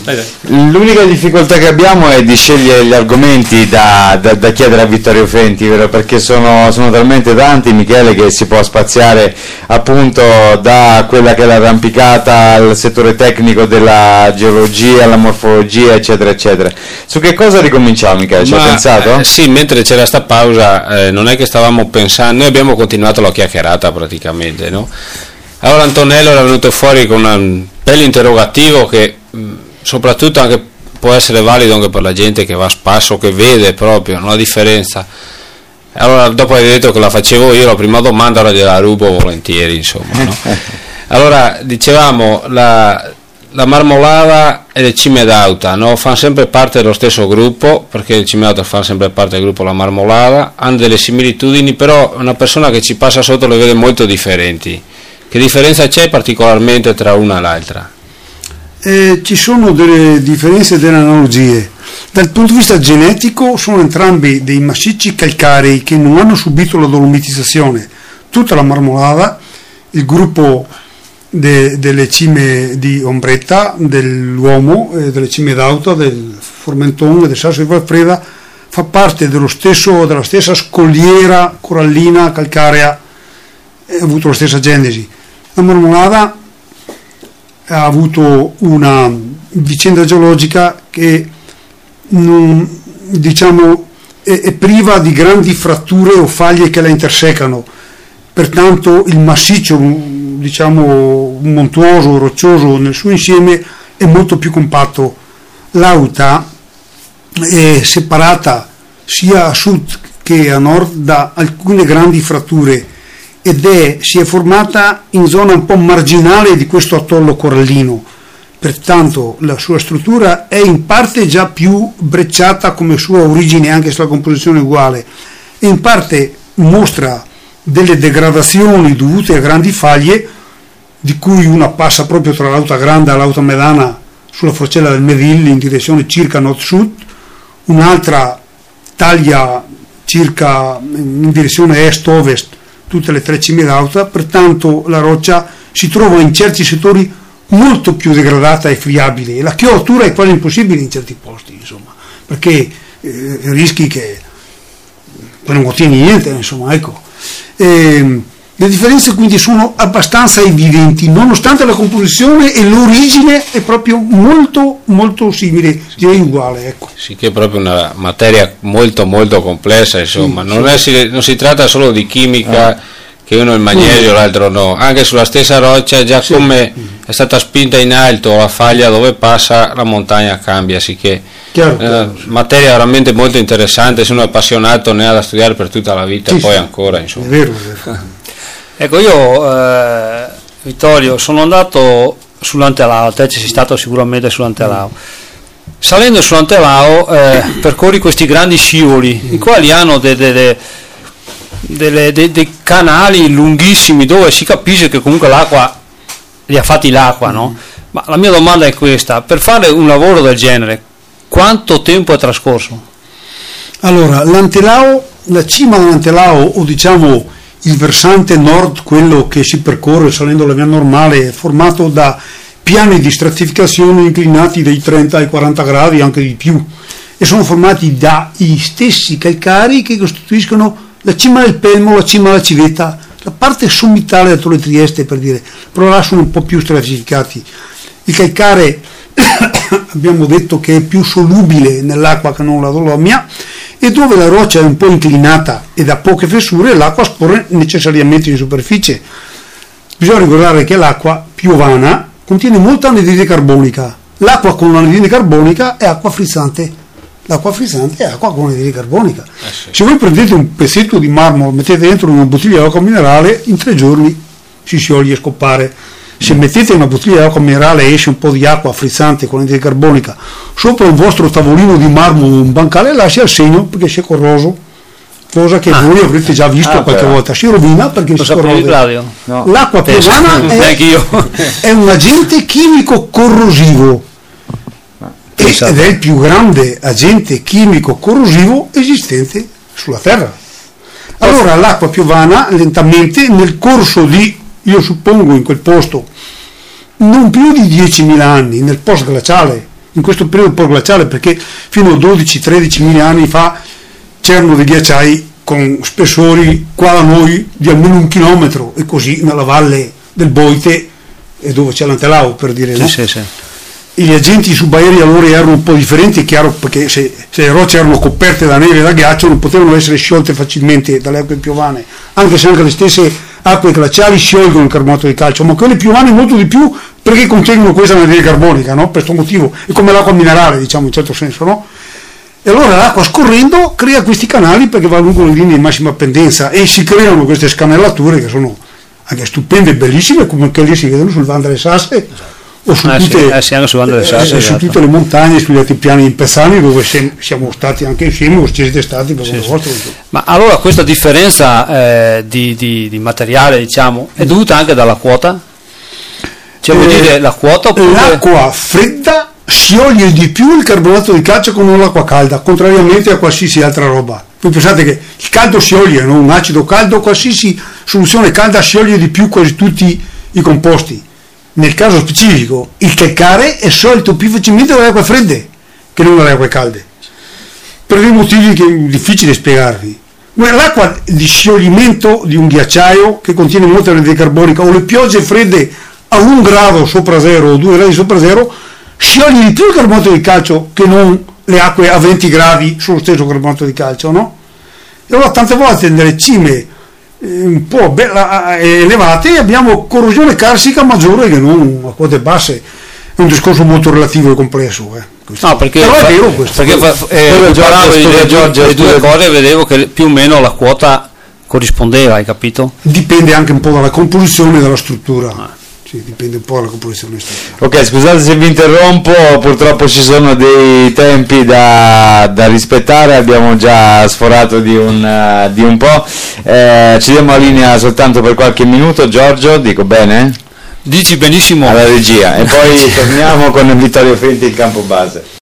L'unica difficoltà che abbiamo è di scegliere gli argomenti da chiedere a Vittorio Fenti, vero? Perché sono talmente tanti, Michele, che si può spaziare appunto da quella che è l'arrampicata al settore tecnico della geologia, alla morfologia, eccetera eccetera. Su che cosa ricominciamo, Michele? Ci hai pensato? Sì, mentre c'era sta pausa non è che stavamo pensando, noi abbiamo continuato la chiacchierata praticamente, no? Allora Antonello era venuto fuori con un bello interrogativo che soprattutto anche può essere valido anche per la gente che va a spasso, che vede proprio la differenza. Allora dopo hai detto che la facevo io, la prima domanda ora gliela rubo volentieri, insomma, no? Allora dicevamo la Marmolada e le Cime d'Auta, no? Fanno sempre parte dello stesso gruppo, perché le Cime d'Auta fanno sempre parte del gruppo La Marmolada, hanno delle similitudini, però una persona che ci passa sotto le vede molto differenti. Che differenza c'è particolarmente tra una e l'altra? Ci sono delle differenze e delle analogie. Dal punto di vista genetico sono entrambi dei massicci calcarei che non hanno subito la dolomitizzazione. Tutta la Marmolada, il gruppo delle cime di Ombretta, dell'Uomo, delle Cime d'Auta, del Formentone, del Sasso di Valfreda, fa parte della stessa scogliera corallina calcarea, ha avuto la stessa genesi. La Marmolada ha avuto una vicenda geologica che è priva di grandi fratture o faglie che la intersecano, pertanto il massiccio montuoso, roccioso nel suo insieme è molto più compatto. L'Auta è separata sia a sud che a nord da alcune grandi fratture ed si è formata in zona un po' marginale di questo atollo corallino, pertanto la sua struttura è in parte già più brecciata come sua origine, anche se la composizione è uguale, e in parte mostra delle degradazioni dovute a grandi faglie, di cui una passa proprio tra l'Auta Grande e l'Auta Medana sulla forcella del Medil in direzione circa nord-sud, un'altra taglia circa in direzione est-ovest tutte le tre cime d'Auta, pertanto la roccia si trova in certi settori molto più degradata e friabile, e la chiolatura è quasi impossibile in certi posti, insomma, perché rischi che poi non ottieni niente, insomma, ecco. Le differenze quindi sono abbastanza evidenti, nonostante la composizione e l'origine è proprio molto molto simile, direi uguale, ecco. Sì, che è proprio una materia molto molto complessa, insomma, sì, non si tratta solo di chimica, che uno è il magnesio, l'altro no, anche sulla stessa roccia, già come è stata spinta in alto la faglia dove passa, la montagna cambia, sicché materia veramente molto interessante, se uno è appassionato ne ha da studiare per tutta la vita, poi ancora, insomma. È vero. Ecco, io Vittorio sono andato sull'Antelao, te ci sei stato sicuramente sull'Antelao. Salendo sull'Antelao percorri questi grandi scivoli, i quali hanno dei canali lunghissimi dove si capisce che comunque l'acqua li ha fatti l'acqua, no? Ma la mia domanda è questa: per fare un lavoro del genere quanto tempo è trascorso? Allora, l'Antelao, la cima dell'Antelao, o diciamo il versante nord, quello che si percorre salendo la via normale, è formato da piani di stratificazione inclinati dai 30 ai 40 gradi, anche di più, e sono formati dagli stessi calcari che costituiscono la cima del Pelmo, la cima della Civetta, la parte sommitale del Tolle Trieste, per dire, però là sono un po' più stratificati. Il calcare abbiamo detto che è più solubile nell'acqua che non la dolomia, e dove la roccia è un po' inclinata ed ha poche fessure, l'acqua scorre necessariamente in superficie. Bisogna ricordare che l'acqua piovana contiene molta anidride carbonica. L'acqua con l'anidride carbonica è acqua frizzante. L'acqua frizzante è acqua con anidride carbonica. Se voi prendete un pezzetto di marmo, lo mettete dentro una bottiglia di acqua minerale, in 3 giorni si scioglie e scompare. Se mettete una bottiglia di acqua minerale e esce un po' di acqua frizzante con anidride carbonica sopra il vostro tavolino di marmo o un bancale, lascia il segno perché si è corroso, cosa che voi avrete già visto qualche volta. Si rovina perché si corrode. No. L'acqua piovana è un agente chimico corrosivo ed è il più grande agente chimico corrosivo esistente sulla Terra. Allora l'acqua piovana lentamente nel corso di, io suppongo in quel posto, non più di 10.000 anni, nel post glaciale, in questo periodo post-glaciale, perché fino a 12-13 mila anni fa c'erano dei ghiacciai con spessori qua da noi di almeno 1 chilometro, e così nella valle del Boite, e dove c'è l'Antelao, per dire, no? Sì. E gli agenti subaerei allora erano un po' differenti, è chiaro, perché se le rocce erano coperte da neve e da ghiaccio non potevano essere sciolte facilmente dalle acque piovane, anche se anche le stesse acque glaciali sciolgono il carbonato di calcio, ma quelle piovane molto di più, perché contengono questa anidride carbonica, no? Per questo motivo è come l'acqua minerale, diciamo, in certo senso, no? E allora l'acqua scorrendo crea questi canali, perché va lungo le linee di massima pendenza, e si creano queste scanellature che sono anche stupende e bellissime, come quelle si vedono sul Van delle Sasse, o su tutte le montagne, sugli altipiani in Pezzani, dove siamo stati anche insieme, o siete stati per conto vostro. Ma allora questa differenza di materiale, diciamo, è dovuta anche dalla quota? Cioè vuol dire la quota, oppure... L'acqua fredda scioglie di più il carbonato di calcio che non l'acqua calda, contrariamente a qualsiasi altra roba. Voi pensate che il caldo scioglie, no? Un acido caldo, qualsiasi soluzione calda scioglie di più quasi tutti i composti. Nel caso specifico il calcare è sciolto più facilmente dalle acque fredde che non dalle acque calde, per dei motivi che è difficile spiegarvi. L'acqua di scioglimento di un ghiacciaio che contiene molta anidride carbonica, o le piogge fredde a 1 grado sopra zero o 2 gradi sopra zero, scioglie di più il carbonato di calcio che non le acque a 20 gradi sullo stesso carbonato di calcio, no? E allora tante volte nelle cime un po' elevate abbiamo corrosione carsica maggiore che non a quote basse. È un discorso molto relativo e complesso, no, perché però è vero questo. Perché le due cose vedevo che più o meno la quota corrispondeva, hai capito? Dipende anche un po' dalla composizione e dalla struttura. Sì, dipende un po' dalla composizione. Ok, scusate se vi interrompo, purtroppo ci sono dei tempi da rispettare, abbiamo già sforato di un po', ci diamo la linea soltanto per qualche minuto. Giorgio, dico bene? Dici benissimo. Alla regia, e poi torniamo con Vittorio Fenti in campo base.